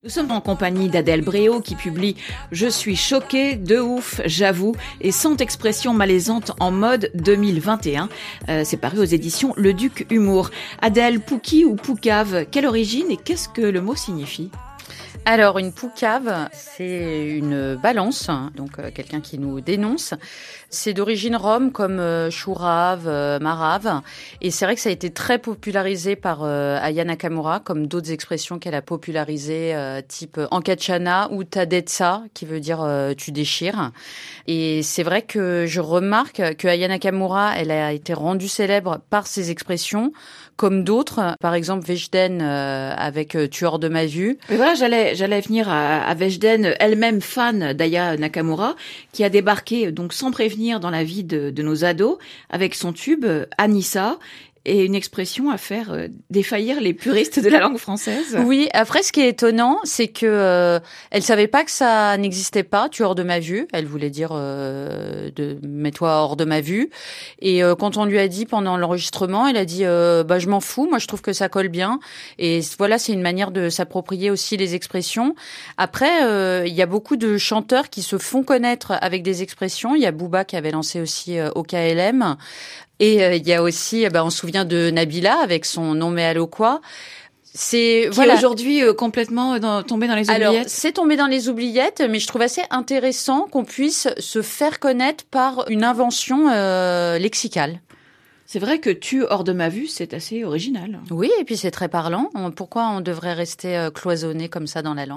Nous sommes en compagnie d'Adèle Bréau qui publie « Je suis choquée, de ouf, j'avoue » et « 100 expressions malaisantes en mode 2021 ». C'est paru aux éditions Le Duc Humour. Adèle, pouki ou poucave, quelle origine et qu'est-ce que le mot signifie ? Alors, une poucave, c'est une balance, donc quelqu'un qui nous dénonce. C'est d'origine rome comme chourave, marave. Et c'est vrai que ça a été très popularisé par Aya Nakamura, comme d'autres expressions qu'elle a popularisées, type ankachana ou tadetsa, qui veut dire tu déchires. Et c'est vrai que je remarque que Aya Nakamura, elle a été rendue célèbre par ses expressions, comme d'autres. Par exemple, Weshden avec Tu hors de ma vue. Mais voilà, j'allais venir à Weshden, elle-même fan d'Aya Nakamura, qui a débarqué donc sans prévenir dans la vie de nos ados avec son tube Anissa. Et une expression à faire défaillir les puristes de la langue française. Oui, après ce qui est étonnant, c'est que elle savait pas que ça n'existait pas, tu es hors de ma vue. Elle voulait dire de mets-toi hors de ma vue. Et quand on lui a dit pendant l'enregistrement, elle a dit bah je m'en fous, moi je trouve que ça colle bien. Et voilà, c'est une manière de s'approprier aussi les expressions. Après, il y a beaucoup de chanteurs qui se font connaître avec des expressions. Il y a Booba qui avait lancé aussi OKLM. Et il y a aussi, on se souvient de Nabila avec son Non mais allô quoi. C'est voilà. Aujourd'hui complètement tombé dans les oubliettes. Alors, c'est tombé dans les oubliettes, mais je trouve assez intéressant qu'on puisse se faire connaître par une invention lexicale. C'est vrai que Tu hors de ma vue, c'est assez original. Oui, et puis c'est très parlant. Pourquoi on devrait rester cloisonné comme ça dans la langue ?